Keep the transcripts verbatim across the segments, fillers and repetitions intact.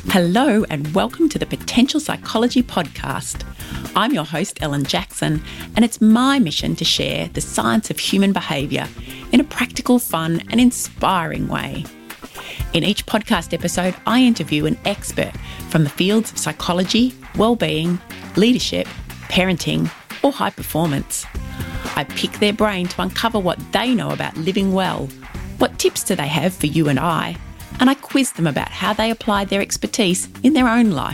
Hello and welcome to the Potential Psychology Podcast. I'm your host, Ellen Jackson, and it's my mission to share the science of human behaviour in a practical, fun and inspiring way. In each podcast episode, I interview an expert from the fields of psychology, well-being, leadership, parenting or high performance. I pick their brain to uncover what they know about living well, what tips do they have for you and I, and I quiz them about how they applied their expertise in their own life.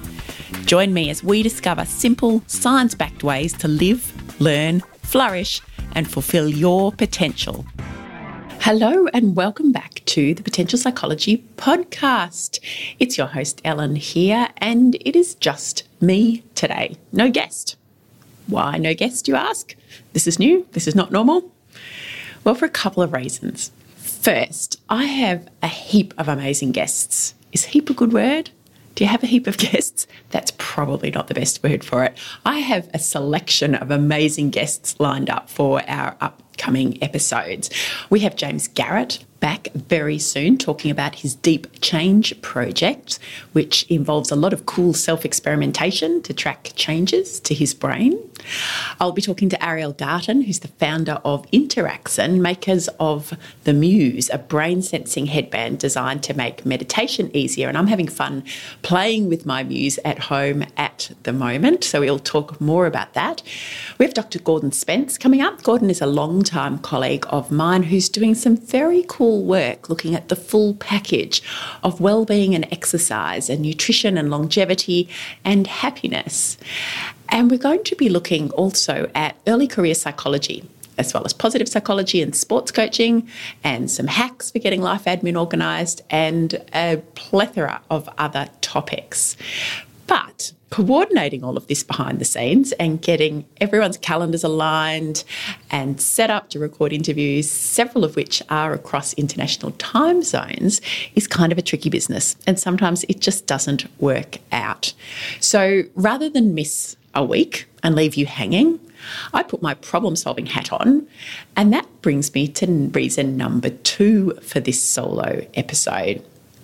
Join me as we discover simple, science-backed ways to live, learn, flourish, and fulfill your potential. Hello and welcome back to the Potential Psychology Podcast. It's your host, Ellen, here, and it is just me today. No guest. Why no guest, you ask? This is new. This is not normal. Well, for a couple of reasons. First, I have a heap of amazing guests. Is heap a good word? Do you have a heap of guests? That's probably not the best word for it. I have a selection of amazing guests lined up for our upcoming episodes. We have James Garrett back very soon talking about his Deep Change project, which involves a lot of cool self-experimentation to track changes to his brain. I'll be talking to Ariel Garten, who's the founder of Interaxon, makers of the Muse, a brain-sensing headband designed to make meditation easier. And I'm having fun playing with my Muse at home at the moment, so we'll talk more about that. We have Doctor Gordon Spence coming up. Gordon is a long-time colleague of mine who's doing some very cool work looking at the full package of well-being and exercise and nutrition and longevity and happiness. And we're going to be looking also at early career psychology, as well as positive psychology and sports coaching, and some hacks for getting life admin organised, and a plethora of other topics. But coordinating all of this behind the scenes and getting everyone's calendars aligned and set up to record interviews, several of which are across international time zones, is kind of a tricky business. And sometimes it just doesn't work out. So rather than miss a week and leave you hanging, I put my problem-solving hat on, and that brings me to reason number two for this solo episode.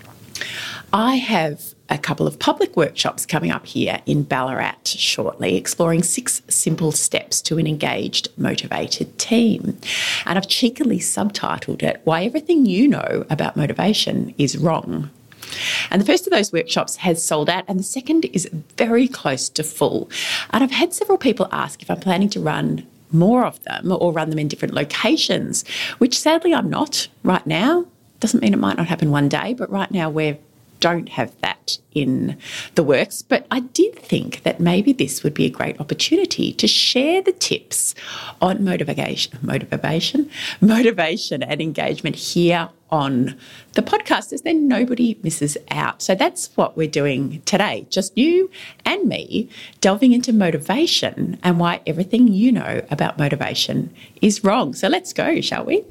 I have a couple of public workshops coming up here in Ballarat shortly, exploring six simple steps to an engaged, motivated team. And I've cheekily subtitled it, Why Everything You Know About Motivation is Wrong. And the first of those workshops has sold out, and the second is very close to full. And I've had several people ask if I'm planning to run more of them or run them in different locations, which sadly I'm not right now. Doesn't mean it might not happen one day, but right now we don't have that in the works. But I did think that maybe this would be a great opportunity to share the tips on motivation, motivation, motivation and engagement here on the podcast, as then nobody misses out. So that's what we're doing today. Just you and me delving into motivation and why everything you know about motivation is wrong. So let's go, shall we?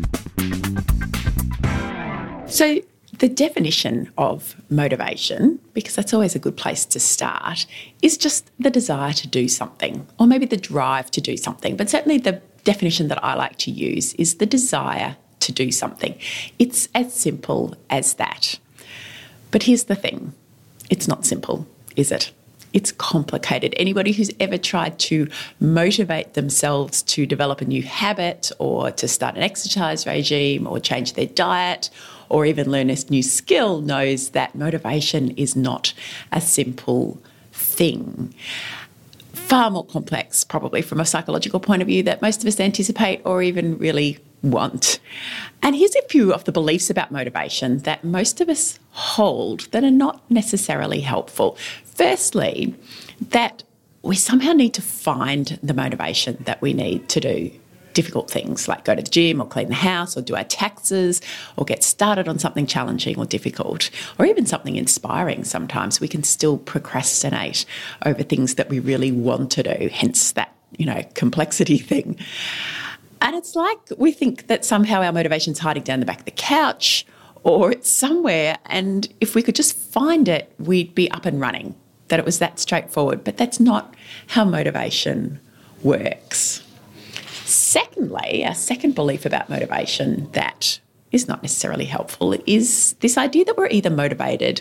So the definition of motivation, because that's always a good place to start, is just the desire to do something, or maybe the drive to do something. But certainly the definition that I like to use is the desire to do something. It's as simple as that. But here's the thing. It's not simple, is it? It's complicated. Anybody who's ever tried to motivate themselves to develop a new habit or to start an exercise regime or change their diet or even learn a new skill knows that motivation is not a simple thing. Far more complex, probably from a psychological point of view, that most of us anticipate or even really want. And here's a few of the beliefs about motivation that most of us hold that are not necessarily helpful. Firstly, that we somehow need to find the motivation that we need to do difficult things like go to the gym or clean the house or do our taxes or get started on something challenging or difficult or even something inspiring. Sometimes we can still procrastinate over things that we really want to do, hence that, you know, complexity thing. And it's like we think that somehow our motivation's hiding down the back of the couch or it's somewhere, and if we could just find it, we'd be up and running, that it was that straightforward. But that's not how motivation works. Secondly, a second belief about motivation that is not necessarily helpful is this idea that we're either motivated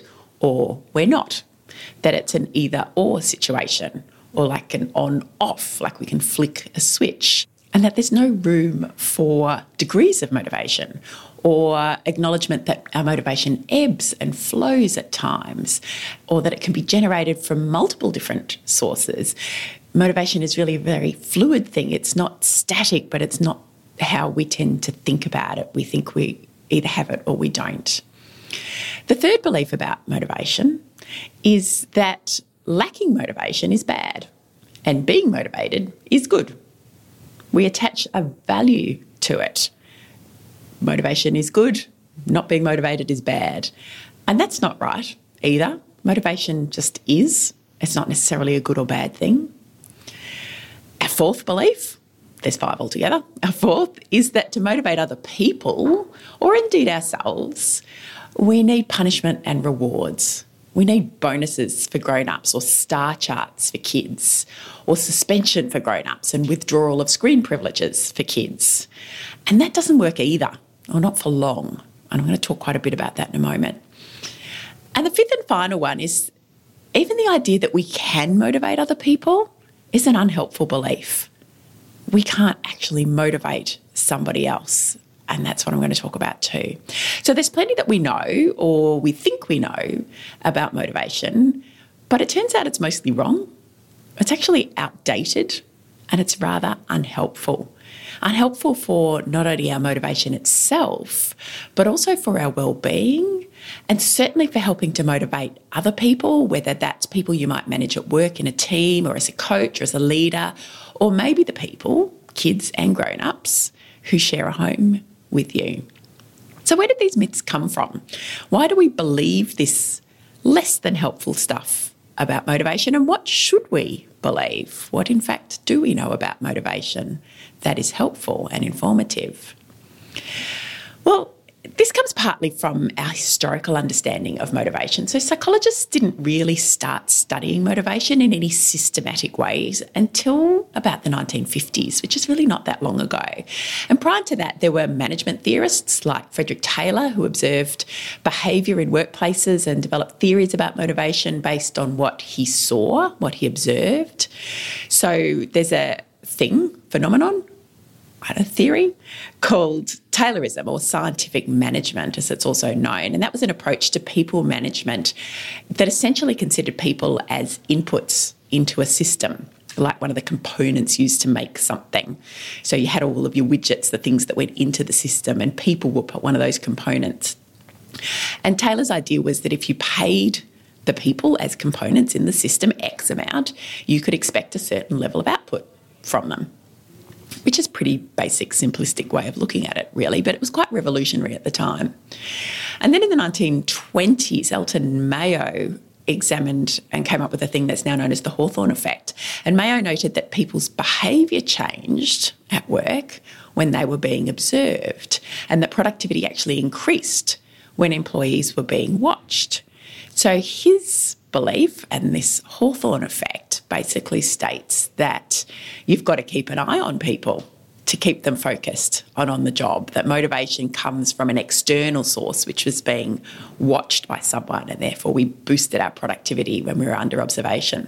or we're not, that it's an either or situation or like an on-off, like we can flick a switch, and that there's no room for degrees of motivation or acknowledgement that our motivation ebbs and flows at times, or that it can be generated from multiple different sources. Motivation is really a very fluid thing. It's not static, but it's not how we tend to think about it. We think we either have it or we don't. The third belief about motivation is that lacking motivation is bad and being motivated is good. We attach a value to it. Motivation is good, not being motivated is bad. And that's not right either. Motivation just is. It's not necessarily a good or bad thing. Our fourth belief, there's five altogether, our fourth is that to motivate other people, or indeed ourselves, we need punishment and rewards. We need bonuses for grown-ups, or star charts for kids, or suspension for grown-ups and withdrawal of screen privileges for kids. And that doesn't work either, or not for long. And I'm going to talk quite a bit about that in a moment. And the fifth and final one is even the idea that we can motivate other people is an unhelpful belief. We can't actually motivate somebody else. And that's what I'm going to talk about too. So there's plenty that we know, or we think we know, about motivation, but it turns out it's mostly wrong. It's actually outdated, and it's rather unhelpful. Unhelpful for not only our motivation itself, but also for our well-being, and certainly for helping to motivate other people, whether that's people you might manage at work in a team, or as a coach, or as a leader, or maybe the people, kids and grown-ups, who share a home with you. So where did these myths come from? Why do we believe this less than helpful stuff about motivation, and what should we believe? What in fact do we know about motivation that is helpful and informative? Well, this comes partly from our historical understanding of motivation. So psychologists didn't really start studying motivation in any systematic ways until about the nineteen fifties, which is really not that long ago. And prior to that, there were management theorists like Frederick Taylor, who observed behaviour in workplaces and developed theories about motivation based on what he saw, what he observed. So there's a thing, phenomenon, a theory called Taylorism, or scientific management, as it's also known. And that was an approach to people management that essentially considered people as inputs into a system, like one of the components used to make something. So you had all of your widgets, the things that went into the system, and people were one of those components. And Taylor's idea was that if you paid the people as components in the system X amount, you could expect a certain level of output from them, which is a pretty basic, simplistic way of looking at it, really, but it was quite revolutionary at the time. And then in the nineteen twenties, Elton Mayo examined and came up with a thing that's now known as the Hawthorne effect. And Mayo noted that people's behaviour changed at work when they were being observed, and that productivity actually increased when employees were being watched. So his belief, and this Hawthorne effect, basically states that you've got to keep an eye on people to keep them focused on on the job, that motivation comes from an external source which was being watched by someone, and therefore we boosted our productivity when we were under observation.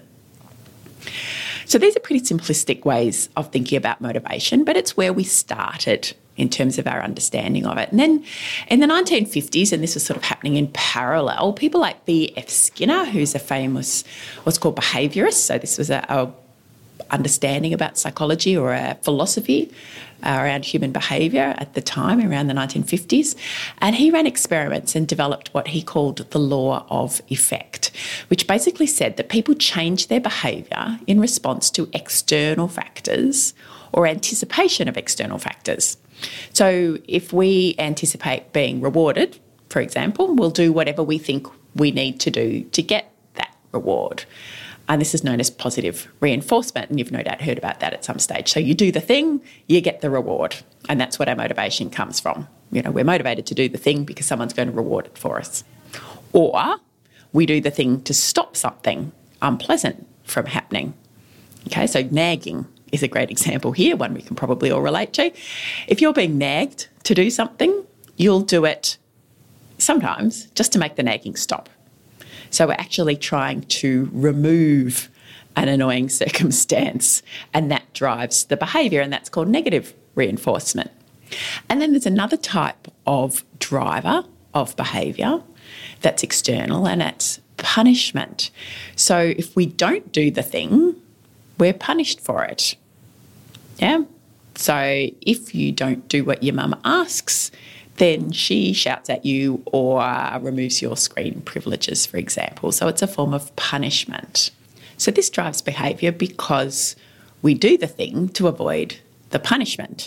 So these are pretty simplistic ways of thinking about motivation, but it's where we started in terms of our understanding of it. And then in the nineteen fifties, and this was sort of happening in parallel, people like B F Skinner, who's a famous what's called behaviourist, so this was a, a understanding about psychology, or a philosophy uh, around human behaviour at the time, around the nineteen fifties, and he ran experiments and developed what he called the law of effect, which basically said that people change their behaviour in response to external factors or anticipation of external factors. So if we anticipate being rewarded, for example, we'll do whatever we think we need to do to get that reward. And this is known as positive reinforcement, and you've no doubt heard about that at some stage. So you do the thing, you get the reward, and that's what our motivation comes from. You know, we're motivated to do the thing because someone's going to reward it for us. Or we do the thing to stop something unpleasant from happening. Okay, so nagging is a great example here, one we can probably all relate to. If you're being nagged to do something, you'll do it sometimes just to make the nagging stop. So we're actually trying to remove an annoying circumstance, and that drives the behaviour, and that's called negative reinforcement. And then there's another type of driver of behaviour that's external, and that's punishment. So if we don't do the thing, we're punished for it. Yeah. So if you don't do what your mum asks, then she shouts at you or removes your screen privileges, for example. So it's a form of punishment. So this drives behaviour because we do the thing to avoid the punishment.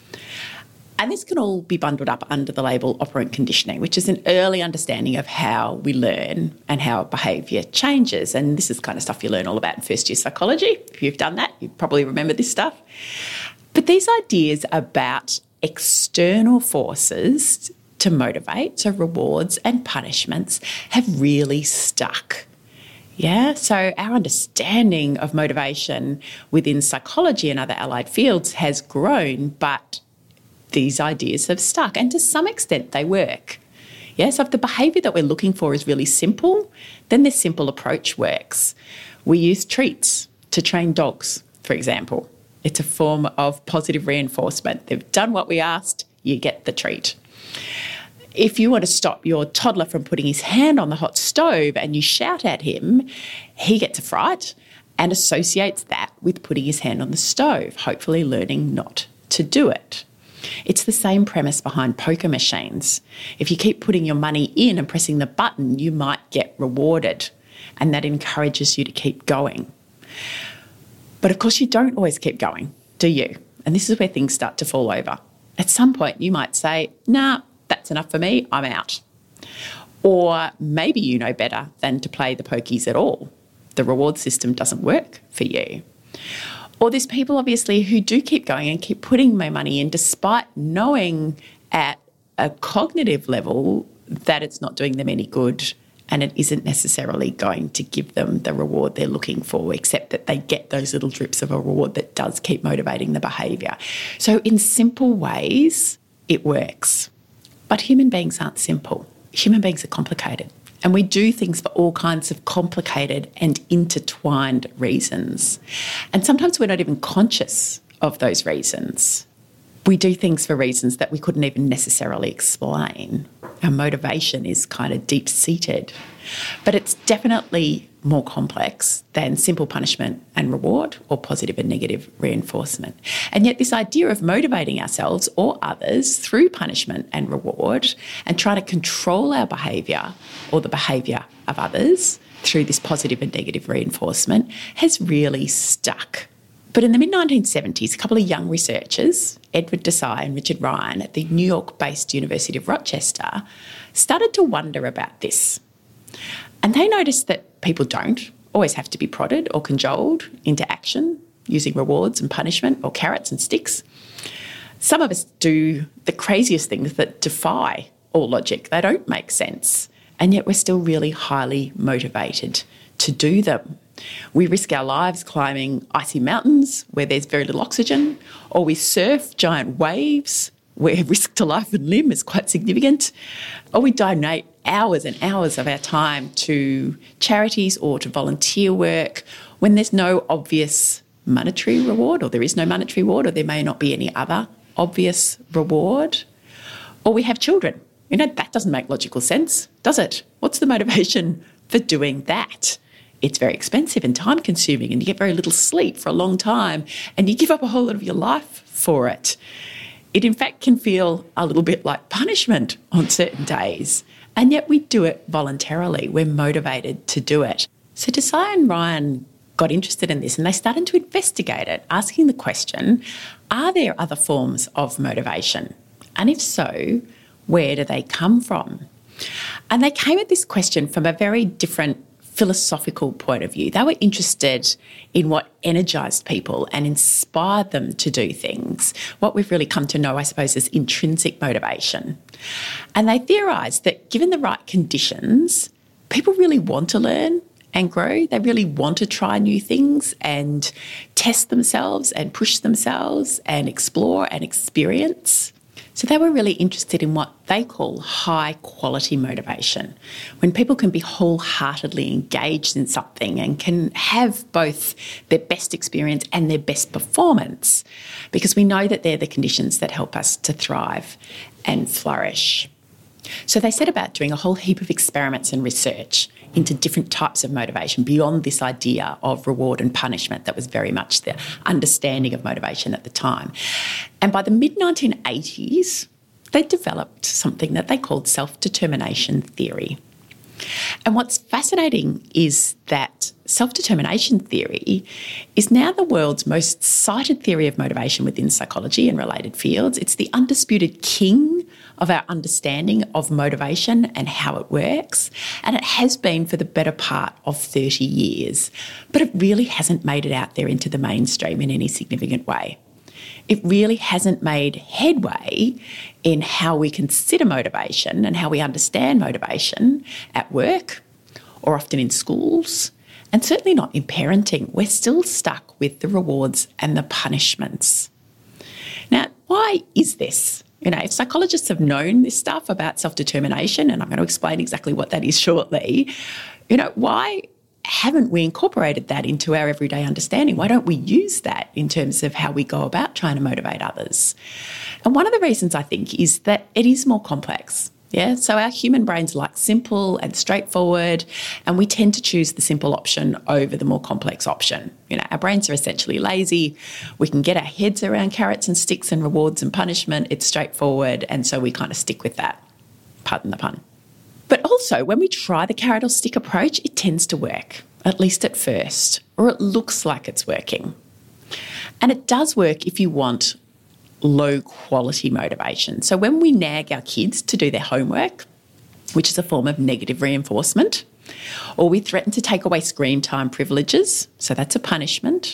And this can all be bundled up under the label operant conditioning, which is an early understanding of how we learn and how behaviour changes. And this is kind of stuff you learn all about in first year psychology. If you've done that, you probably remember this stuff. But these ideas about external forces to motivate, so rewards and punishments, have really stuck. Yeah, so our understanding of motivation within psychology and other allied fields has grown, but these ideas have stuck, and to some extent they work. Yeah, so if the behaviour that we're looking for is really simple, then this simple approach works. We use treats to train dogs, for example. It's a form of positive reinforcement. They've done what we asked, you get the treat. If you want to stop your toddler from putting his hand on the hot stove and you shout at him, he gets a fright and associates that with putting his hand on the stove, hopefully learning not to do it. It's the same premise behind poker machines. If you keep putting your money in and pressing the button, you might get rewarded, and that encourages you to keep going. But of course, you don't always keep going, do you? And this is where things start to fall over. At some point, you might say, nah, that's enough for me, I'm out. Or maybe you know better than to play the pokies at all. The reward system doesn't work for you. Or there's people, obviously, who do keep going and keep putting my money in despite knowing at a cognitive level that it's not doing them any good and it isn't necessarily going to give them the reward they're looking for, except that they get those little drips of a reward that does keep motivating the behaviour. So in simple ways, it works. But human beings aren't simple. Human beings are complicated. And we do things for all kinds of complicated and intertwined reasons. And sometimes we're not even conscious of those reasons. We do things for reasons that we couldn't even necessarily explain. Our motivation is kind of deep-seated. But it's definitely more complex than simple punishment and reward or positive and negative reinforcement. And yet this idea of motivating ourselves or others through punishment and reward and trying to control our behaviour or the behaviour of others through this positive and negative reinforcement has really stuck. But in the mid nineteen seventies, a couple of young researchers, Edward Desai and Richard Ryan at the New York-based University of Rochester, started to wonder about this. And they noticed that people don't always have to be prodded or cajoled into action using rewards and punishment or carrots and sticks. Some of us do the craziest things that defy all logic. They don't make sense, and yet we're still really highly motivated to do them. We risk our lives climbing icy mountains where there's very little oxygen, or we surf giant waves where risk to life and limb is quite significant, or we donate hours and hours of our time to charities or to volunteer work when there's no obvious monetary reward, or there is no monetary reward, or there may not be any other obvious reward. Or we have children. You know, that doesn't make logical sense, does it? What's the motivation for doing that? It's very expensive and time-consuming, and you get very little sleep for a long time, and you give up a whole lot of your life for it. It, in fact, can feel a little bit like punishment on certain days, and yet we do it voluntarily. We're motivated to do it. So Desai and Ryan got interested in this, and they started to investigate it, asking the question, are there other forms of motivation? And if so, where do they come from? And they came at this question from a very different philosophical point of view. They were interested in what energised people and inspired them to do things, what we've really come to know, I suppose, as intrinsic motivation. And they theorised that given the right conditions, people really want to learn and grow. They really want to try new things and test themselves and push themselves and explore and experience. So they were really interested in what they call high quality motivation, when people can be wholeheartedly engaged in something and can have both their best experience and their best performance, because we know that they're the conditions that help us to thrive and flourish. So they set about doing a whole heap of experiments and research into different types of motivation beyond this idea of reward and punishment that was very much the understanding of motivation at the time. And by the mid nineteen eighties, they developed something that they called self-determination theory. And what's fascinating is that self-determination theory is now the world's most cited theory of motivation within psychology and related fields. It's the undisputed king of our understanding of motivation and how it works. And it has been for the better part of thirty years, but it really hasn't made it out there into the mainstream in any significant way. It really hasn't made headway in how we consider motivation and how we understand motivation at work or often in schools, and certainly not in parenting. We're still stuck with the rewards and the punishments. Now, why is this? You know, if psychologists have known this stuff about self-determination, and I'm going to explain exactly what that is shortly, you know, why haven't we incorporated that into our everyday understanding? Why don't we use that in terms of how we go about trying to motivate others? And one of the reasons, I think, is that it is more complex. Yeah, so our human brains like simple and straightforward, and we tend to choose the simple option over the more complex option. You know, our brains are essentially lazy. We can get our heads around carrots and sticks and rewards and punishment. It's straightforward, and so we kind of stick with that. Pardon the pun. But also, when we try the carrot or stick approach, it tends to work, at least at first, or it looks like it's working. And it does work if you want low quality motivation. So when we nag our kids to do their homework, which is a form of negative reinforcement, or we threaten to take away screen time privileges, so that's a punishment,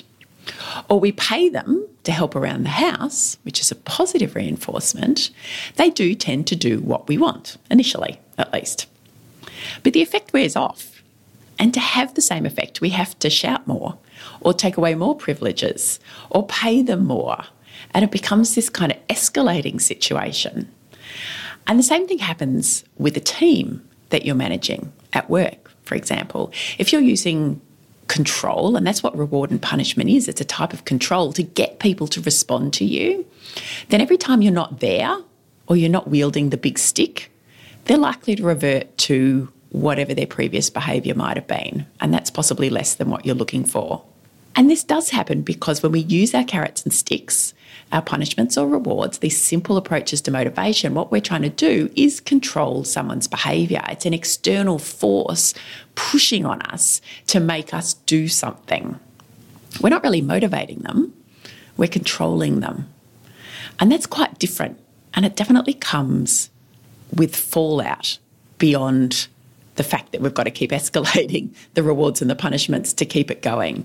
or we pay them to help around the house, which is a positive reinforcement, they do tend to do what we want, initially at least. But the effect wears off. And to have the same effect, we have to shout more, or take away more privileges, or pay them more. And it becomes this kind of escalating situation. And the same thing happens with a team that you're managing at work, for example. If you're using control, and that's what reward and punishment is, it's a type of control to get people to respond to you, then every time you're not there or you're not wielding the big stick, they're likely to revert to whatever their previous behaviour might have been. And that's possibly less than what you're looking for. And this does happen because when we use our carrots and sticks, our punishments or rewards, these simple approaches to motivation, what we're trying to do is control someone's behaviour. It's an external force pushing on us to make us do something. We're not really motivating them, we're controlling them. And that's quite different. And it definitely comes with fallout beyond the fact that we've got to keep escalating the rewards and the punishments to keep it going.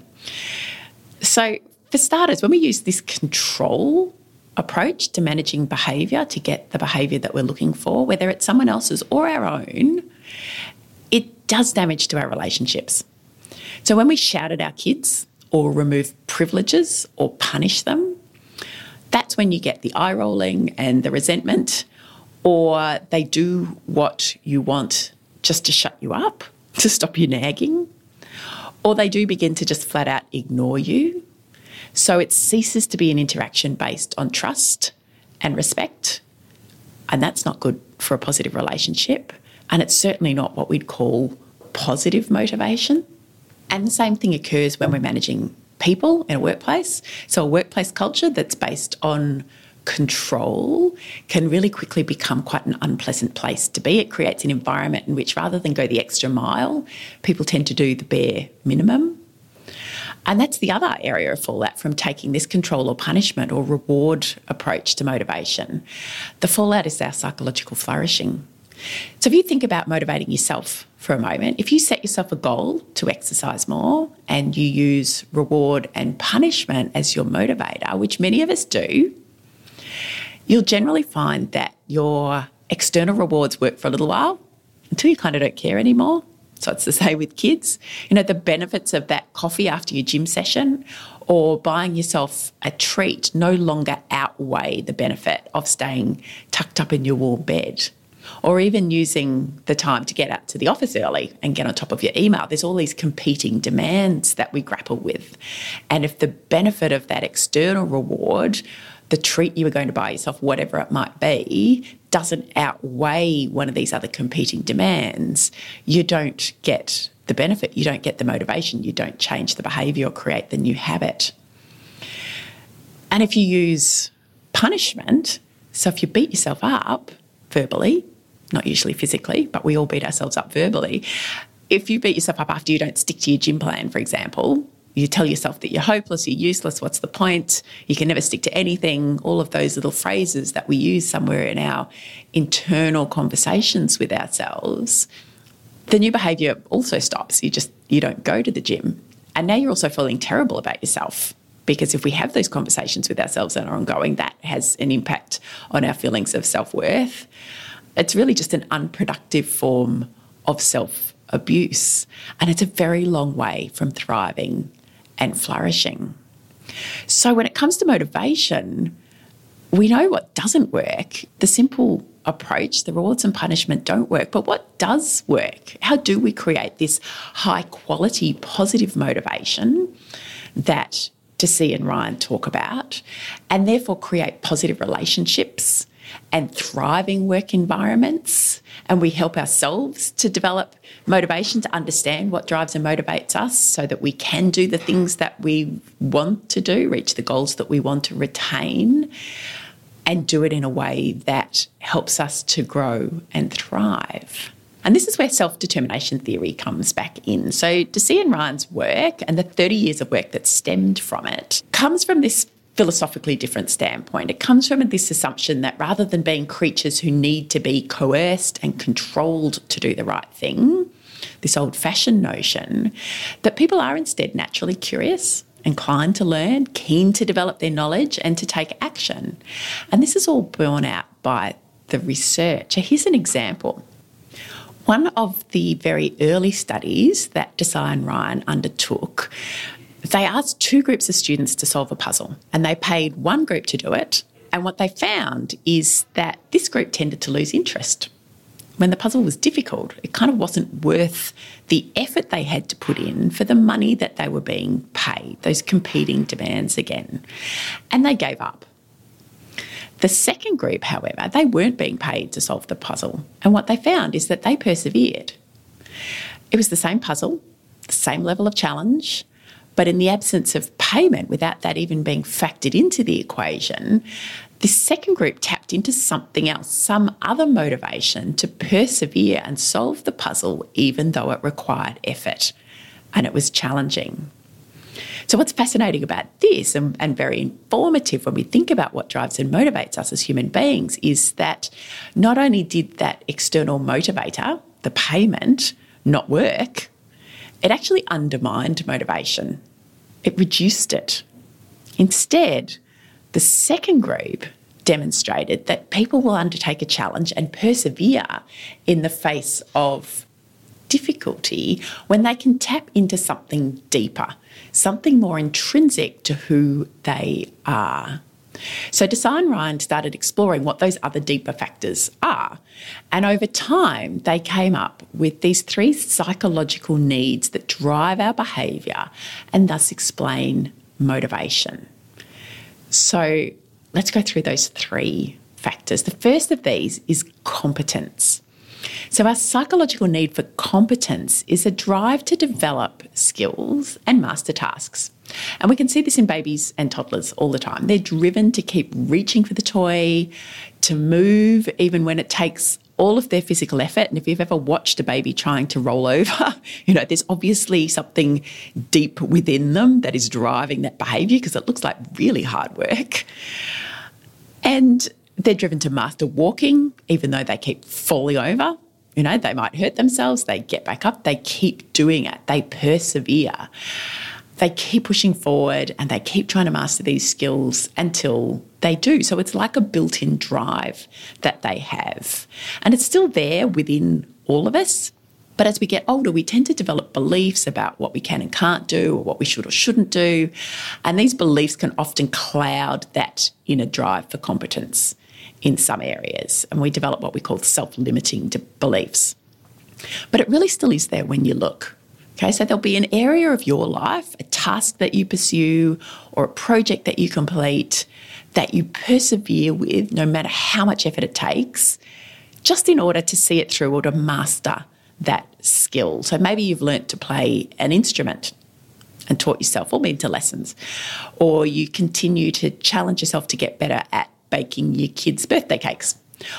So for starters, when we use this control approach to managing behaviour to get the behaviour that we're looking for, whether it's someone else's or our own, it does damage to our relationships. So when we shout at our kids or remove privileges or punish them, that's when you get the eye rolling and the resentment, or they do what you want just to shut you up, to stop you nagging, or they do begin to just flat out ignore you. So it ceases to be an interaction based on trust and respect, and that's not good for a positive relationship, and it's certainly not what we'd call positive motivation. And the same thing occurs when we're managing people in a workplace. So a workplace culture that's based on control can really quickly become quite an unpleasant place to be. It creates an environment in which rather than go the extra mile, people tend to do the bare minimum. And that's the other area of fallout from taking this control or punishment or reward approach to motivation. The fallout is our psychological flourishing. So if you think about motivating yourself for a moment, if you set yourself a goal to exercise more and you use reward and punishment as your motivator, which many of us do, you'll generally find that your external rewards work for a little while until you kind of don't care anymore. So it's the same with kids. You know, the benefits of that coffee after your gym session or buying yourself a treat no longer outweigh the benefit of staying tucked up in your warm bed, or even using the time to get out to the office early and get on top of your email. There's all these competing demands that we grapple with. And if the benefit of that external reward, the treat you were going to buy yourself, whatever it might be, doesn't outweigh one of these other competing demands, you don't get the benefit, you don't get the motivation, you don't change the behaviour or create the new habit. And if you use punishment, so if you beat yourself up verbally, not usually physically, but we all beat ourselves up verbally, if you beat yourself up after you don't stick to your gym plan, for example, you tell yourself that you're hopeless, you're useless, what's the point, you can never stick to anything, all of those little phrases that we use somewhere in our internal conversations with ourselves, the new behaviour also stops. You just, you don't go to the gym. And now you're also feeling terrible about yourself, because if we have those conversations with ourselves that are ongoing, that has an impact on our feelings of self-worth. It's really just an unproductive form of self-abuse. And it's a very long way from thriving and flourishing. So when it comes to motivation, we know what doesn't work. The simple approach, the rewards and punishment don't work. But what does work? How do we create this high-quality, positive motivation that Deci and Ryan talk about, and therefore create positive relationships and thriving work environments? And we help ourselves to develop motivation, to understand what drives and motivates us so that we can do the things that we want to do, reach the goals that we want to retain, and do it in a way that helps us to grow and thrive. And this is where self-determination theory comes back in. So Deci and Ryan's work and the thirty years of work that stemmed from it comes from this philosophically different standpoint. It comes from this assumption that rather than being creatures who need to be coerced and controlled to do the right thing, this old-fashioned notion, that people are instead naturally curious, inclined to learn, keen to develop their knowledge and to take action. And this is all borne out by the research. So here's an example. One of the very early studies that Deci and Ryan undertook, they asked two groups of students to solve a puzzle, and they paid one group to do it. And what they found is that this group tended to lose interest. When the puzzle was difficult, it kind of wasn't worth the effort they had to put in for the money that they were being paid, those competing demands again. And they gave up. The second group, however, they weren't being paid to solve the puzzle. And what they found is that they persevered. It was the same puzzle, the same level of challenge, but in the absence of payment, without that even being factored into the equation, this second group tapped into something else, some other motivation to persevere and solve the puzzle even though it required effort and it was challenging. So what's fascinating about this, and, and very informative when we think about what drives and motivates us as human beings, is that not only did that external motivator, the payment, not work, it actually undermined motivation. It reduced it. Instead, the second group demonstrated that people will undertake a challenge and persevere in the face of difficulty when they can tap into something deeper, something more intrinsic to who they are. So Deci and Ryan started exploring what those other deeper factors are. And over time, they came up with these three psychological needs that drive our behaviour and thus explain motivation. So let's go through those three factors. The first of these is competence. So our psychological need for competence is a drive to develop skills and master tasks. And we can see this in babies and toddlers all the time. They're driven to keep reaching for the toy, to move even when it takes all of their physical effort. And if you've ever watched a baby trying to roll over, you know, there's obviously something deep within them that is driving that behaviour because it looks like really hard work. And they're driven to master walking, even though they keep falling over. You know, they might hurt themselves, they get back up, they keep doing it, they persevere. They keep pushing forward and they keep trying to master these skills until they do. So it's like a built-in drive that they have. And it's still there within all of us. But as we get older, we tend to develop beliefs about what we can and can't do or what we should or shouldn't do. And these beliefs can often cloud that inner drive for competence in some areas. And we develop what we call self-limiting beliefs. But it really still is there when you look. Okay, so there'll be an area of your life, a task that you pursue or a project that you complete that you persevere with no matter how much effort it takes, just in order to see it through or to master that skill. So maybe you've learnt to play an instrument and taught yourself or been to lessons, or you continue to challenge yourself to get better at baking your kids' birthday cakes,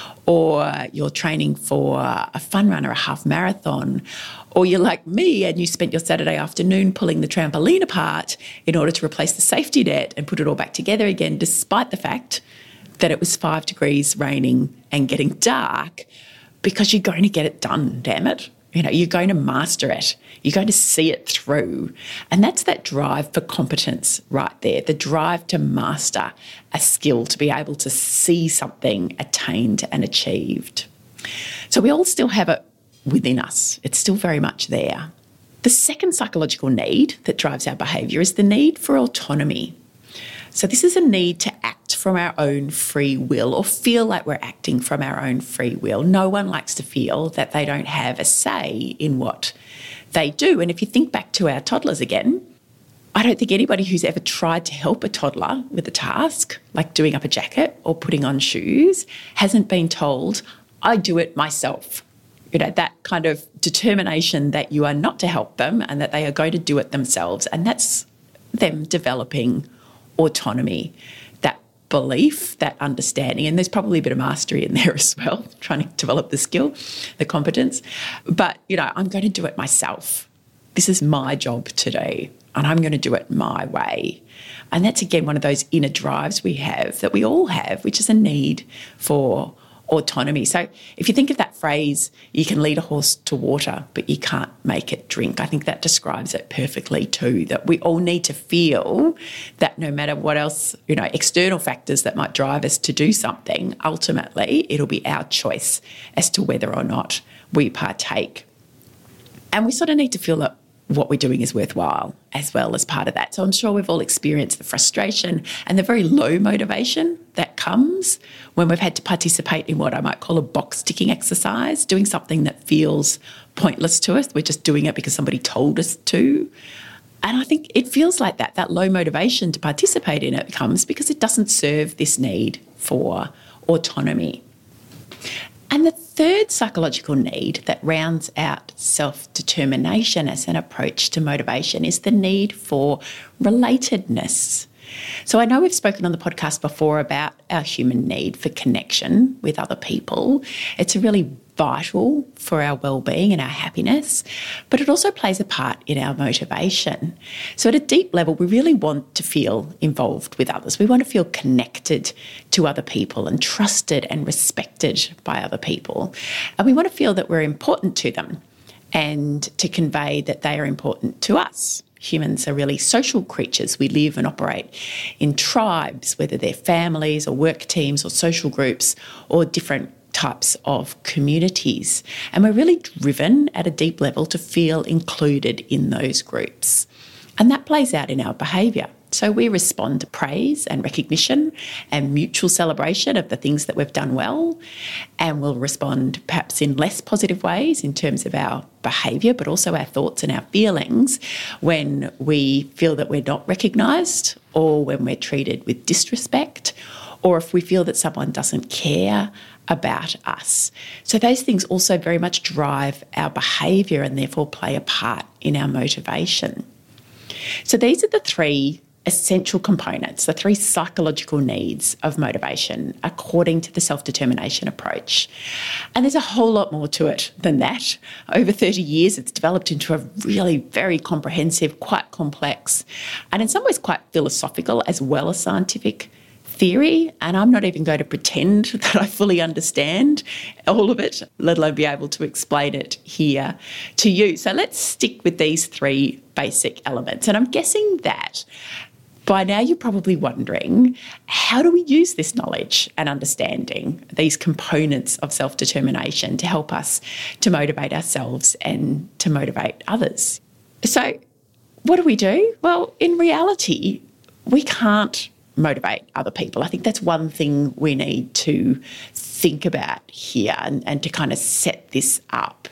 or you're training for a fun run or a half marathon, or you're like me and you spent your Saturday afternoon pulling the trampoline apart in order to replace the safety net and put it all back together again, despite the fact that it was five degrees, raining and getting dark, because you're going to get it done, damn it. You know, you're going to master it. You're going to see it through. And that's that drive for competence right there, the drive to master a skill, to be able to see something attained and achieved. So we all still have it within us. It's still very much there. The second psychological need that drives our behaviour is the need for autonomy. So this is a need to act from our own free will or feel like we're acting from our own free will. No one likes to feel that they don't have a say in what they do. And if you think back to our toddlers again, I don't think anybody who's ever tried to help a toddler with a task, like doing up a jacket or putting on shoes, hasn't been told, I do it myself. You know, that kind of determination that you are not to help them and that they are going to do it themselves. And that's them developing autonomy, that belief, that understanding. And there's probably a bit of mastery in there as well, trying to develop the skill, the competence. But, you know, I'm going to do it myself. This is my job today, and I'm going to do it my way. And that's, again, one of those inner drives we have, that we all have, which is a need for autonomy. So if you think of that phrase, you can lead a horse to water, but you can't make it drink. I think that describes it perfectly too, that we all need to feel that no matter what else, you know, external factors that might drive us to do something, ultimately it'll be our choice as to whether or not we partake. And we sort of need to feel that what we're doing is worthwhile as well as part of that. So I'm sure we've all experienced the frustration and the very low motivation that comes when we've had to participate in what I might call a box ticking exercise, doing something that feels pointless to us. We're just doing it because somebody told us to. And I think it feels like that, that low motivation to participate in it comes because it doesn't serve this need for autonomy. And the third psychological need that rounds out self-determination as an approach to motivation is the need for relatedness. So I know we've spoken on the podcast before about our human need for connection with other people. It's really vital for our well-being and our happiness, but it also plays a part in our motivation. So at a deep level, we really want to feel involved with others. We want to feel connected to other people and trusted and respected by other people. And we want to feel that we're important to them and to convey that they are important to us. Humans are really social creatures. We live and operate in tribes, whether they're families or work teams or social groups or different types of communities. And we're really driven at a deep level to feel included in those groups. And that plays out in our behaviour. So we respond to praise and recognition and mutual celebration of the things that we've done well, and we'll respond perhaps in less positive ways in terms of our behaviour, but also our thoughts and our feelings when we feel that we're not recognised or when we're treated with disrespect, or if we feel that someone doesn't care about us. So those things also very much drive our behaviour and therefore play a part in our motivation. So these are the three essential components, the three psychological needs of motivation according to the self-determination approach. And there's a whole lot more to it than that. Over thirty years, it's developed into a really very comprehensive, quite complex, and in some ways quite philosophical as well as scientific theory. And I'm not even going to pretend that I fully understand all of it, let alone be able to explain it here to you. So let's stick with these three basic elements. And I'm guessing that By now, you're probably wondering, how do we use this knowledge and understanding, these components of self-determination, to help us to motivate ourselves and to motivate others? So what do we do? Well, in reality, we can't motivate other people. I think that's one thing we need to think about here and, and to kind of set this up.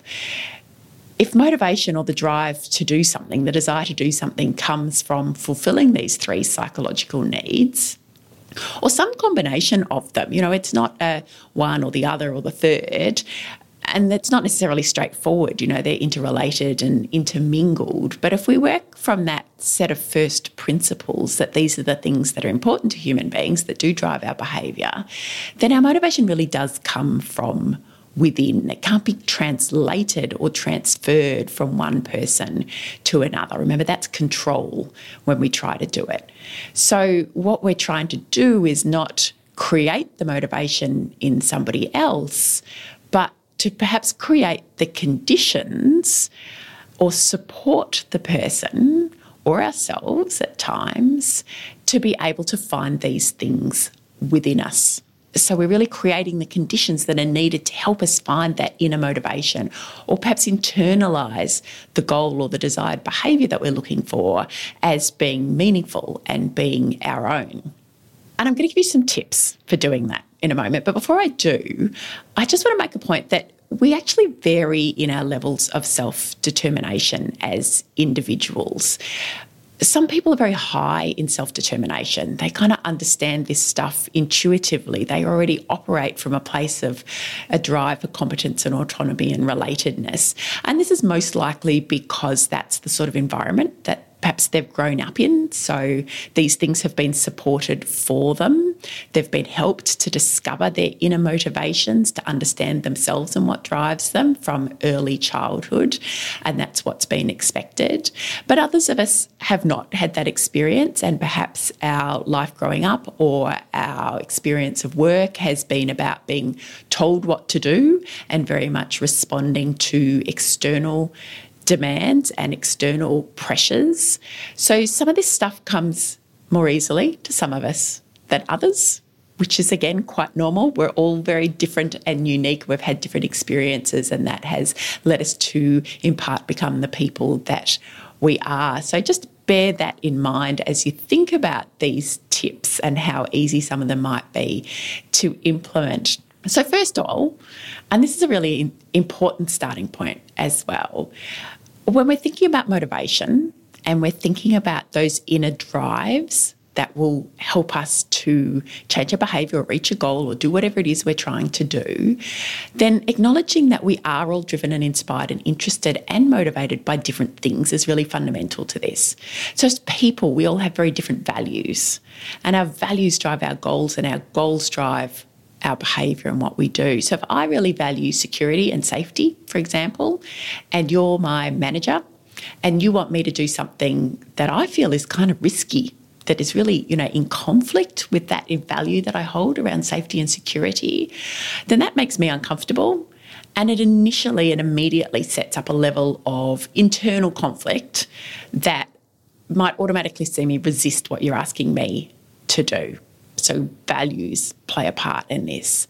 If motivation or the drive to do something, the desire to do something, comes from fulfilling these three psychological needs, or some combination of them, you know, it's not a one or the other or the third, and it's not necessarily straightforward, you know, they're interrelated and intermingled. But if we work from that set of first principles, that these are the things that are important to human beings, that do drive our behaviour, then our motivation really does come from within. It can't be translated or transferred from one person to another. Remember, that's control when we try to do it. So what we're trying to do is not create the motivation in somebody else, but to perhaps create the conditions or support the person or ourselves at times to be able to find these things within us. So we're really creating the conditions that are needed to help us find that inner motivation, or perhaps internalise the goal or the desired behaviour that we're looking for as being meaningful and being our own. And I'm going to give you some tips for doing that in a moment. But before I do, I just want to make a point that we actually vary in our levels of self-determination as individuals. Some people are very high in self-determination. They kind of understand this stuff intuitively. They already operate from a place of a drive for competence and autonomy and relatedness. And this is most likely because that's the sort of environment that perhaps they've grown up in. So these things have been supported for them. They've been helped to discover their inner motivations, to understand themselves and what drives them from early childhood. And that's what's been expected. But others of us have not had that experience, and perhaps our life growing up or our experience of work has been about being told what to do and very much responding to external demands and external pressures. So some of this stuff comes more easily to some of us than others, which is, again, quite normal. We're all very different and unique. We've had different experiences, and that has led us to, in part, become the people that we are. So just bear that in mind as you think about these tips and how easy some of them might be to implement. So first of all, and this is a really important starting point as well, when we're thinking about motivation and we're thinking about those inner drives that will help us to change our behaviour or reach a goal or do whatever it is we're trying to do, then acknowledging that we are all driven and inspired and interested and motivated by different things is really fundamental to this. So as people, we all have very different values, and our values drive our goals, and our goals drive our behaviour and what we do. So if I really value security and safety, for example, and you're my manager and you want me to do something that I feel is kind of risky, that is really, you know, in conflict with that value that I hold around safety and security, then that makes me uncomfortable. And it initially and immediately sets up a level of internal conflict that might automatically see me resist what you're asking me to do. So values play a part in this.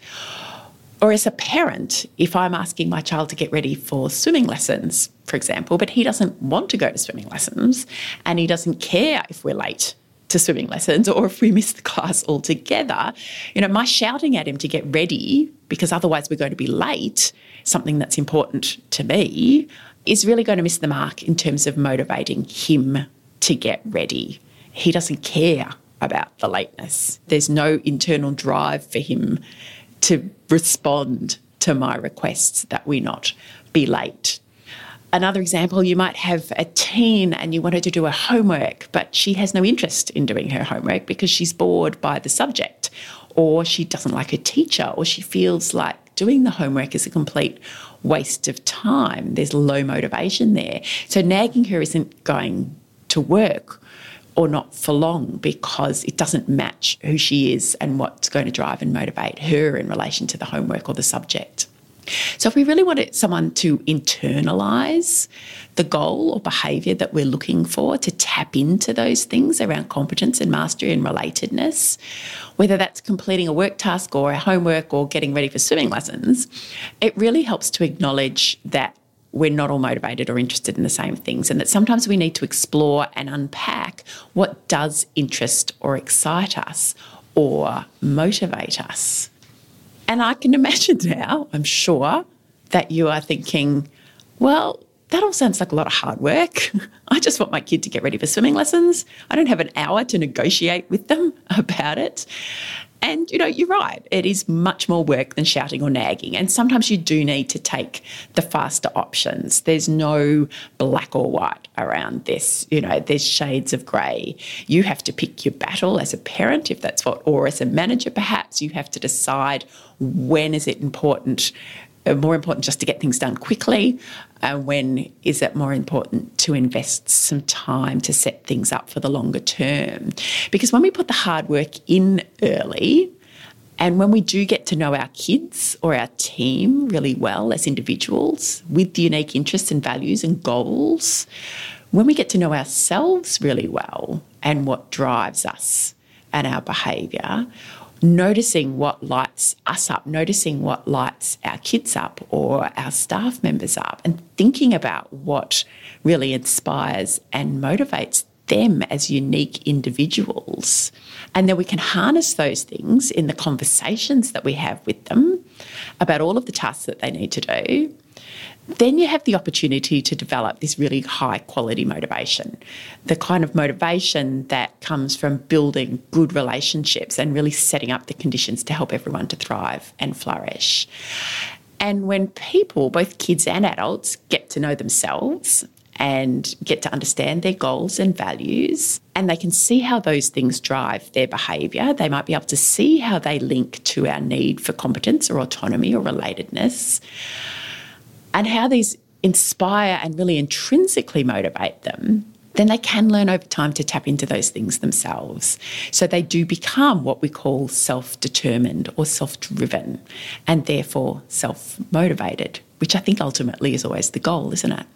Or as a parent, if I'm asking my child to get ready for swimming lessons, for example, but he doesn't want to go to swimming lessons and he doesn't care if we're late to swimming lessons or if we miss the class altogether, you know, my shouting at him to get ready because otherwise we're going to be late, something that's important to me, is really going to miss the mark in terms of motivating him to get ready. He doesn't care about the lateness. There's no internal drive for him to respond to my requests that we not be late. Another example, you might have a teen and you want her to do her homework, but she has no interest in doing her homework because she's bored by the subject, or she doesn't like her teacher, or she feels like doing the homework is a complete waste of time. There's low motivation there. So nagging her isn't going to work, or not for long, because it doesn't match who she is and what's going to drive and motivate her in relation to the homework or the subject. So if we really want someone to internalise the goal or behaviour that we're looking for, to tap into those things around competence and mastery and relatedness, whether that's completing a work task or a homework or getting ready for swimming lessons, it really helps to acknowledge that we're not all motivated or interested in the same things, and that sometimes we need to explore and unpack what does interest or excite us or motivate us. And I can imagine now, I'm sure, that you are thinking, well, that all sounds like a lot of hard work. I just want my kid to get ready for swimming lessons. I don't have an hour to negotiate with them about it. And, you know, you're right. It is much more work than shouting or nagging. And sometimes you do need to take the faster options. There's no black or white around this. You know, there's shades of grey. You have to pick your battle as a parent, if that's what, or as a manager perhaps. You have to decide when is it important, uh, more important just to get things done quickly, and uh, when is it more important to invest some time to set things up for the longer term. Because when we put the hard work in early, and when we do get to know our kids or our team really well as individuals with unique interests and values and goals, when we get to know ourselves really well and what drives us and our behaviour, noticing what lights us up, noticing what lights our kids up or our staff members up, and thinking about what really inspires and motivates them as unique individuals. And then we can harness those things in the conversations that we have with them about all of the tasks that they need to do. Then you have the opportunity to develop this really high quality motivation, the kind of motivation that comes from building good relationships and really setting up the conditions to help everyone to thrive and flourish. And when people, both kids and adults, get to know themselves and get to understand their goals and values, and they can see how those things drive their behaviour, they might be able to see how they link to our need for competence or autonomy or relatedness, and how these inspire and really intrinsically motivate them, then they can learn over time to tap into those things themselves. So they do become what we call self-determined or self-driven, and therefore self-motivated, which I think ultimately is always the goal, isn't it?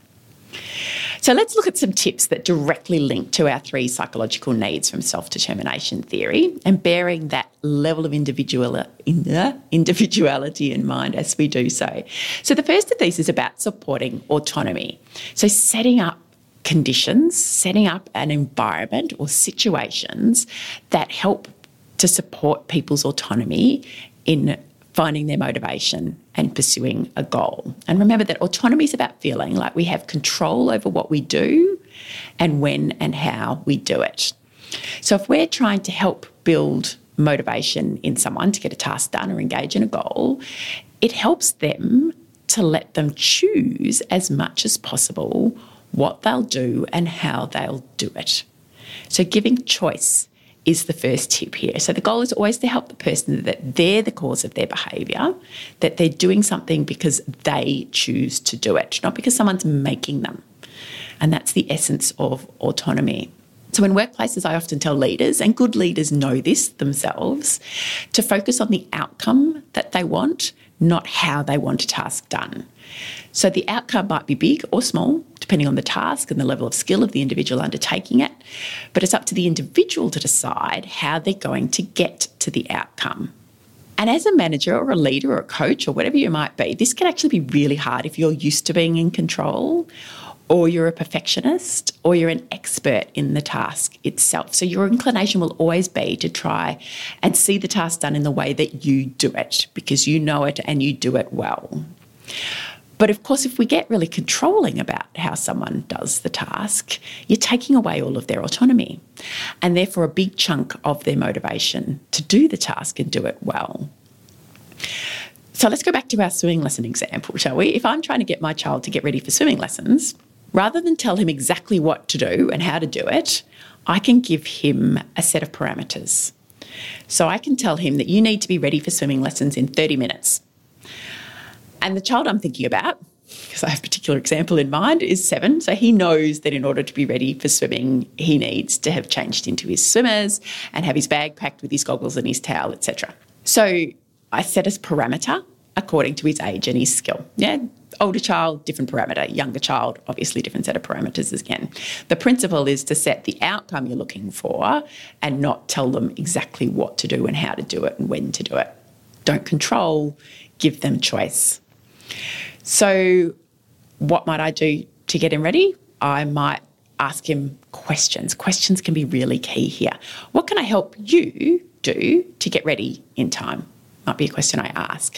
So let's look at some tips that directly link to our three psychological needs from self-determination theory, and bearing that level of individual, individuality in mind as we do so. So the first of these is about supporting autonomy. So setting up conditions, setting up an environment or situations that help to support people's autonomy in finding their motivation and pursuing a goal. And remember that autonomy is about feeling like we have control over what we do and when and how we do it. So if we're trying to help build motivation in someone to get a task done or engage in a goal, it helps them to let them choose as much as possible what they'll do and how they'll do it. So giving choice is the first tip here. So the goal is always to help the person that they're the cause of their behaviour, that they're doing something because they choose to do it, not because someone's making them. And that's the essence of autonomy. So in workplaces, I often tell leaders, and good leaders know this themselves, to focus on the outcome that they want, not how they want a task done. So the outcome might be big or small, depending on the task and the level of skill of the individual undertaking it, but it's up to the individual to decide how they're going to get to the outcome. And as a manager or a leader or a coach or whatever you might be, this can actually be really hard if you're used to being in control, or you're a perfectionist, or you're an expert in the task itself. So your inclination will always be to try and see the task done in the way that you do it, because you know it and you do it well. But of course, if we get really controlling about how someone does the task, you're taking away all of their autonomy, and therefore a big chunk of their motivation to do the task and do it well. So let's go back to our swimming lesson example, shall we? If I'm trying to get my child to get ready for swimming lessons, rather than tell him exactly what to do and how to do it, I can give him a set of parameters. So I can tell him that you need to be ready for swimming lessons in thirty minutes. And the child I'm thinking about, because I have a particular example in mind, is seven. So he knows that in order to be ready for swimming, he needs to have changed into his swimmers and have his bag packed with his goggles and his towel, et cetera. So I set a parameter according to his age and his skill. Yeah, older child, different parameter. Younger child, obviously different set of parameters again. The principle is to set the outcome you're looking for and not tell them exactly what to do and how to do it and when to do it. Don't control, give them choice. So what might I do to get him ready? I might ask him questions. Questions can be really key here. What can I help you do to get ready in time? Might be a question I ask.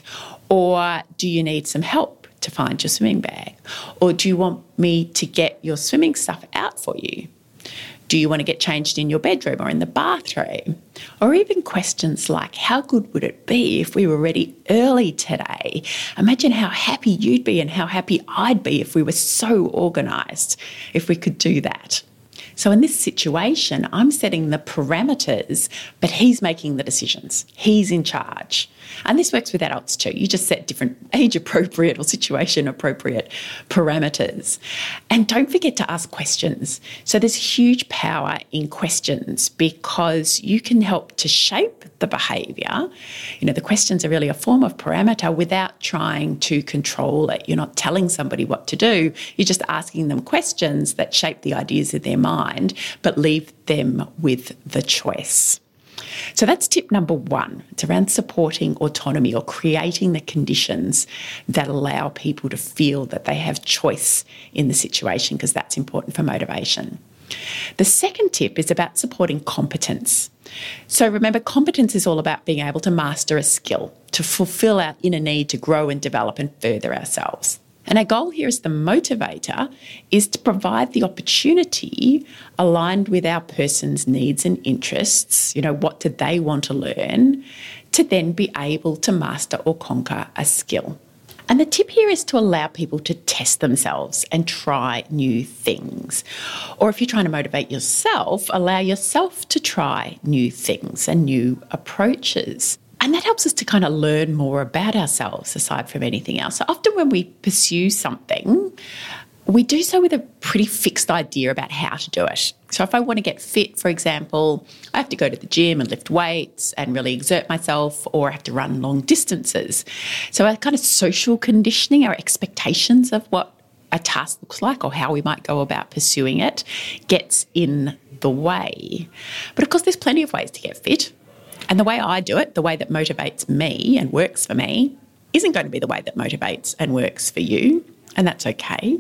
Or do you need some help to find your swimming bag? Or do you want me to get your swimming stuff out for you? Do you want to get changed in your bedroom or in the bathroom? Or even questions like, how good would it be if we were ready early today? Imagine how happy you'd be and how happy I'd be if we were so organised, if we could do that. So in this situation, I'm setting the parameters, but he's making the decisions. He's in charge. And this works with adults too. You just set different age-appropriate or situation-appropriate parameters. And don't forget to ask questions. So there's huge power in questions because you can help to shape the behaviour. You know, the questions are really a form of parameter without trying to control it. You're not telling somebody what to do. You're just asking them questions that shape the ideas of their mind, but leave them with the choice. So that's tip number one. It's around supporting autonomy or creating the conditions that allow people to feel that they have choice in the situation, because that's important for motivation. The second tip is about supporting competence. So remember, competence is all about being able to master a skill, to fulfill our inner need to grow and develop and further ourselves. And our goal here as the motivator is to provide the opportunity aligned with our person's needs and interests, you know, what do they want to learn, to then be able to master or conquer a skill. And the tip here is to allow people to test themselves and try new things. Or if you're trying to motivate yourself, allow yourself to try new things and new approaches. And that helps us to kind of learn more about ourselves aside from anything else. So often when we pursue something, we do so with a pretty fixed idea about how to do it. So if I want to get fit, for example, I have to go to the gym and lift weights and really exert myself, or I have to run long distances. So our kind of social conditioning, our expectations of what a task looks like or how we might go about pursuing it gets in the way. But of course, there's plenty of ways to get fit. And the way I do it, the way that motivates me and works for me, isn't going to be the way that motivates and works for you, and that's okay.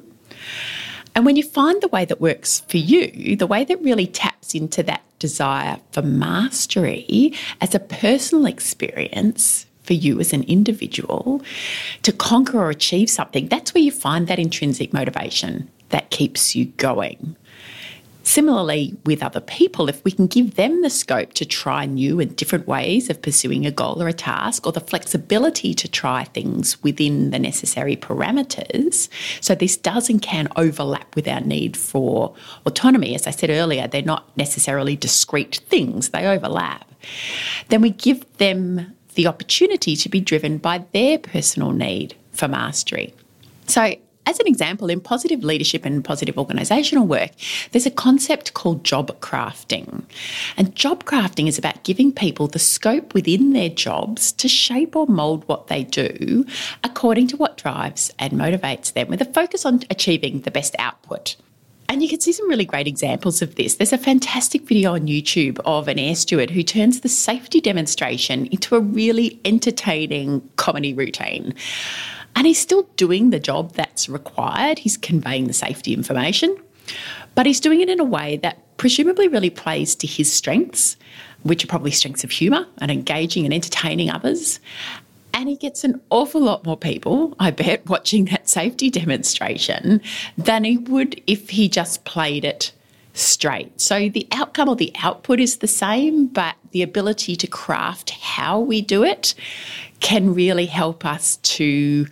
And when you find the way that works for you, the way that really taps into that desire for mastery as a personal experience for you as an individual to conquer or achieve something, that's where you find that intrinsic motivation that keeps you going. Similarly, with other people, if we can give them the scope to try new and different ways of pursuing a goal or a task, or the flexibility to try things within the necessary parameters, so this does and can overlap with our need for autonomy. As I said earlier, they're not necessarily discrete things, they overlap. Then we give them the opportunity to be driven by their personal need for mastery. So, as an example, in positive leadership and positive organisational work, there's a concept called job crafting. And job crafting is about giving people the scope within their jobs to shape or mould what they do according to what drives and motivates them, with a focus on achieving the best output. And you can see some really great examples of this. There's a fantastic video on YouTube of an air steward who turns the safety demonstration into a really entertaining comedy routine. And he's still doing the job that's required. He's conveying the safety information, but he's doing it in a way that presumably really plays to his strengths, which are probably strengths of humour and engaging and entertaining others. And he gets an awful lot more people, I bet, watching that safety demonstration than he would if he just played it straight. So the outcome or the output is the same, but the ability to craft how we do it can really help us to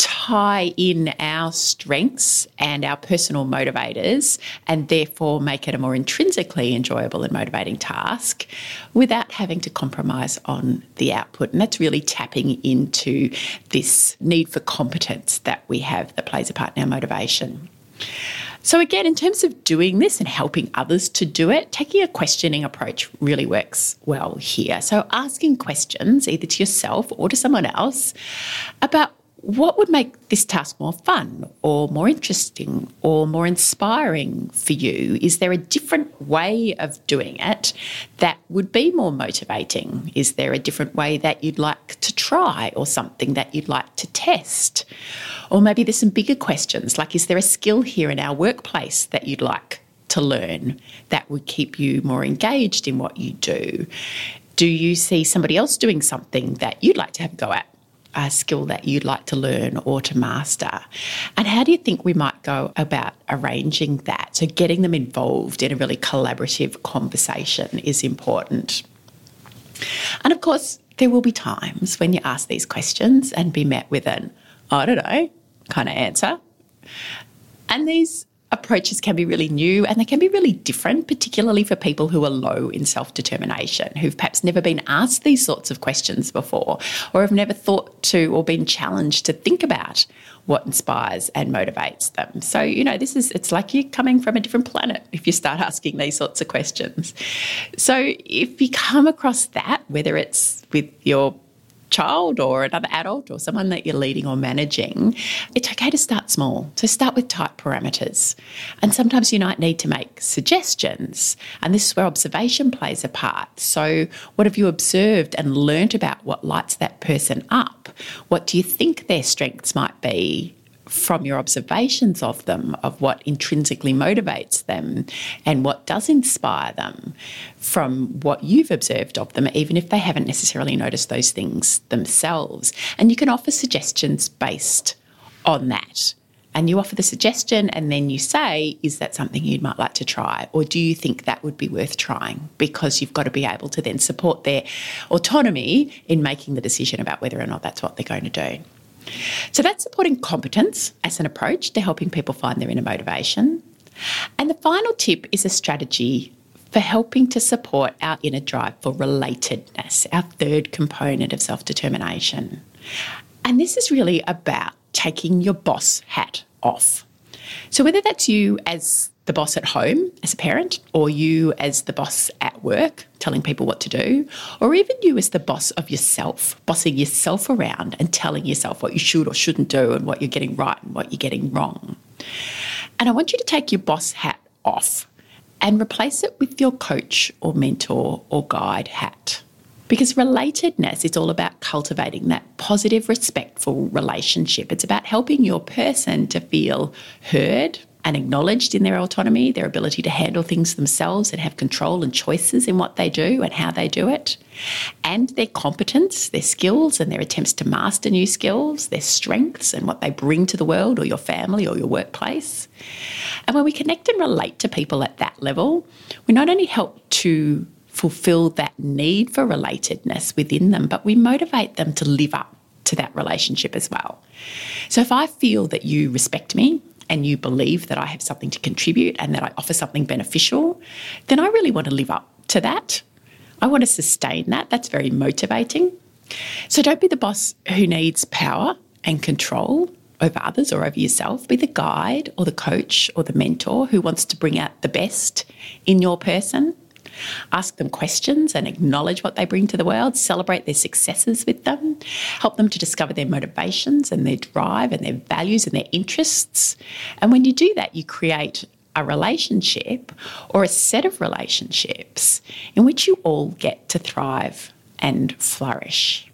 tie in our strengths and our personal motivators, and therefore make it a more intrinsically enjoyable and motivating task without having to compromise on the output. And that's really tapping into this need for competence that we have that plays a part in our motivation. So again, in terms of doing this and helping others to do it, taking a questioning approach really works well here. So asking questions either to yourself or to someone else about what would make this task more fun or more interesting or more inspiring for you? Is there a different way of doing it that would be more motivating? Is there a different way that you'd like to try or something that you'd like to test? Or maybe there's some bigger questions like, is there a skill here in our workplace that you'd like to learn that would keep you more engaged in what you do? Do you see somebody else doing something that you'd like to have a go at? A skill that you'd like to learn or to master? And how do you think we might go about arranging that? So getting them involved in a really collaborative conversation is important. And of course, there will be times when you ask these questions and be met with an, I don't know, kind of answer. And these approaches can be really new and they can be really different, particularly for people who are low in self-determination, who've perhaps never been asked these sorts of questions before or have never thought to or been challenged to think about what inspires and motivates them. So, you know, this is, it's like you're coming from a different planet if you start asking these sorts of questions. So if you come across that, whether it's with your child or another adult or someone that you're leading or managing, it's okay to start small. So start with tight parameters. And sometimes you might need to make suggestions. And this is where observation plays a part. So what have you observed and learnt about what lights that person up? What do you think their strengths might be from your observations of them, of what intrinsically motivates them and what does inspire them from what you've observed of them, even if they haven't necessarily noticed those things themselves. And you can offer suggestions based on that. And you offer the suggestion and then you say, is that something you might like to try? Or do you think that would be worth trying? Because you've got to be able to then support their autonomy in making the decision about whether or not that's what they're going to do. So that's supporting competence as an approach to helping people find their inner motivation. And the final tip is a strategy for helping to support our inner drive for relatedness, our third component of self-determination. And this is really about taking your boss hat off. So whether that's you as the boss at home as a parent, or you as the boss at work telling people what to do, or even you as the boss of yourself, bossing yourself around and telling yourself what you should or shouldn't do and what you're getting right and what you're getting wrong. And I want you to take your boss hat off and replace it with your coach or mentor or guide hat. Because relatedness is all about cultivating that positive, respectful relationship. It's about helping your person to feel heard and acknowledged in their autonomy, their ability to handle things themselves and have control and choices in what they do and how they do it, and their competence, their skills and their attempts to master new skills, their strengths and what they bring to the world or your family or your workplace. And when we connect and relate to people at that level, we not only help to fulfill that need for relatedness within them, but we motivate them to live up to that relationship as well. So if I feel that you respect me and you believe that I have something to contribute and that I offer something beneficial, then I really want to live up to that. I want to sustain that. That's very motivating. So don't be the boss who needs power and control over others or over yourself. Be the guide or the coach or the mentor who wants to bring out the best in your person. Ask them questions and acknowledge what they bring to the world. Celebrate their successes with them. Help them to discover their motivations and their drive and their values and their interests. And when you do that, you create a relationship or a set of relationships in which you all get to thrive and flourish.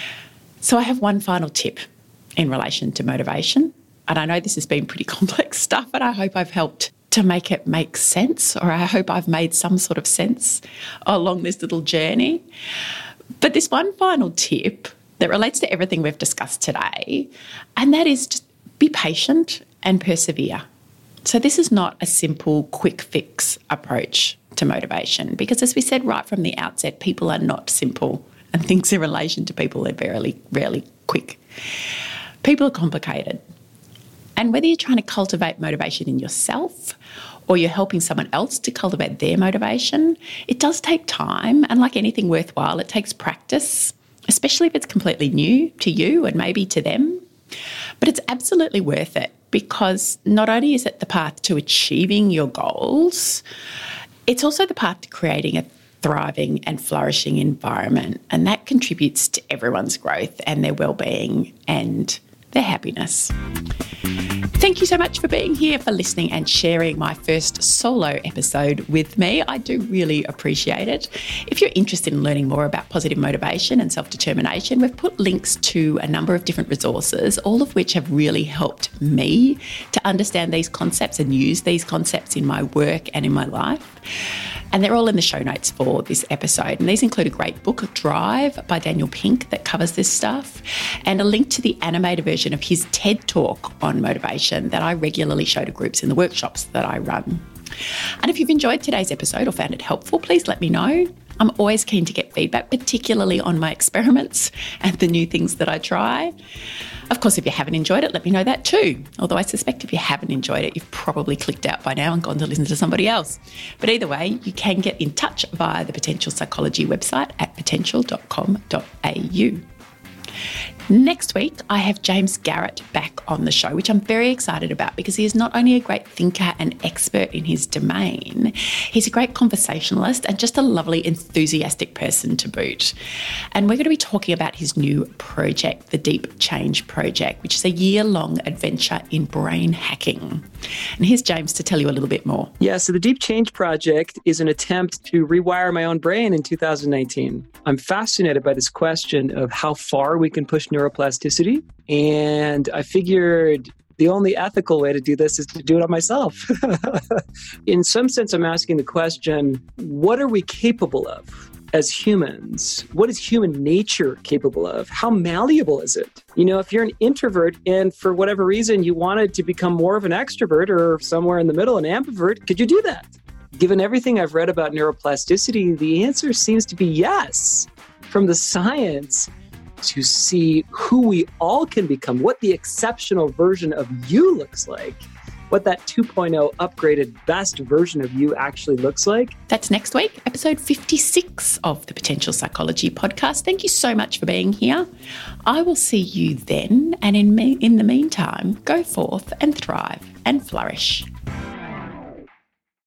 So I have one final tip in relation to motivation. And I know this has been pretty complex stuff, and I hope I've helped to make it make sense, or I hope I've made some sort of sense along this little journey. But this one final tip that relates to everything we've discussed today, and that is just be patient and persevere. So this is not a simple quick fix approach to motivation, because as we said right from the outset, people are not simple and things in relation to people are rarely, rarely quick. People are complicated. And whether you're trying to cultivate motivation in yourself or you're helping someone else to cultivate their motivation, it does take time. And like anything worthwhile, it takes practice, especially if it's completely new to you and maybe to them. But it's absolutely worth it because not only is it the path to achieving your goals, it's also the path to creating a thriving and flourishing environment, and that contributes to everyone's growth and their well-being and their happiness. Thank you so much for being here, for listening and sharing my first solo episode with me. I do really appreciate it. If you're interested in learning more about positive motivation and self-determination, we've put links to a number of different resources, all of which have really helped me to understand these concepts and use these concepts in my work and in my life. And they're all in the show notes for this episode. And these include a great book, Drive, by Daniel Pink, that covers this stuff, and a link to the animated version of his TED Talk on motivation that I regularly show to groups in the workshops that I run. And if you've enjoyed today's episode or found it helpful, please let me know. I'm always keen to get feedback, particularly on my experiments and the new things that I try. Of course, if you haven't enjoyed it, let me know that too. Although I suspect if you haven't enjoyed it, you've probably clicked out by now and gone to listen to somebody else. But either way, you can get in touch via the Potential Psychology website at potential dot com dot a u. Next week, I have James Garrett back on the show, which I'm very excited about because he is not only a great thinker and expert in his domain, he's a great conversationalist and just a lovely, enthusiastic person to boot. And we're going to be talking about his new project, the Deep Change Project, which is a year-long adventure in brain hacking. And here's James to tell you a little bit more. Yeah, so the Deep Change Project is an attempt to rewire my own brain in two thousand nineteen. I'm fascinated by this question of how far we can push neuroplasticity. And I figured the only ethical way to do this is to do it on myself. In some sense, I'm asking the question, what are we capable of as humans? What is human nature capable of? How malleable is it? You know, if you're an introvert and for whatever reason you wanted to become more of an extrovert or somewhere in the middle, an ambivert, could you do that? Given everything I've read about neuroplasticity, the answer seems to be yes. From the science to see who we all can become, what the exceptional version of you looks like, what that two point oh upgraded best version of you actually looks like. That's next week, episode fifty-six of the Potential Psychology podcast. Thank you so much for being here. I will see you then. And in, me- in the meantime, go forth and thrive and flourish.